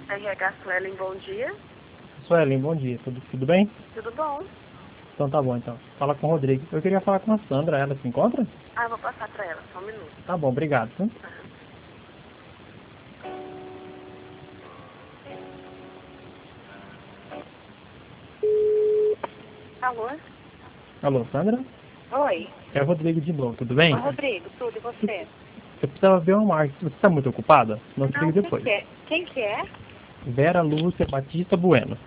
RH Suelen, bom dia. Suelen, bom dia. Tudo bem? Tudo bom? Então tá bom, então. Fala com o Rodrigo. Eu queria falar com a Sandra. Ela se encontra? Eu vou passar pra ela, só um minuto. Tá bom, obrigado. Tá? Alô? Alô, Sandra? Oi. É o Rodrigo de novo, tudo bem? Ô, Rodrigo, tudo e você? Eu precisava ver uma marca. Você está muito ocupada? Não te ligo depois. Quem que é? Vera Lúcia Batista Bueno.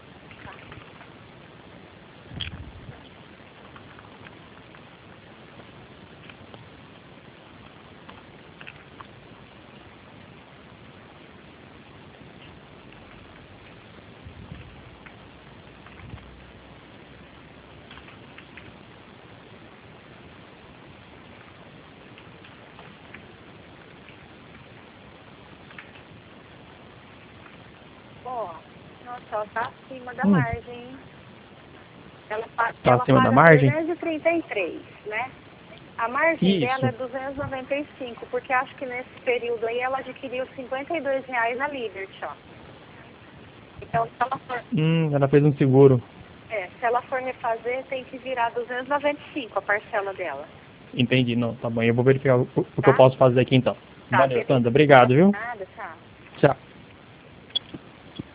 Nossa, ela tá acima da margem, hein? Ela Tá acima da margem? 233, né? A margem Isso. dela é 295, porque acho que nesse período aí ela adquiriu R$52 na Liberty, ó. Então, se ela for... Ela fez um seguro. se ela for refazer, tem que virar 295 a parcela dela. Entendi, não, tá bom. Eu vou verificar o que Tá? eu posso fazer aqui então. Tá, Valeu, beleza. Sandra. Obrigado, viu? Nada, tchau. Tchau.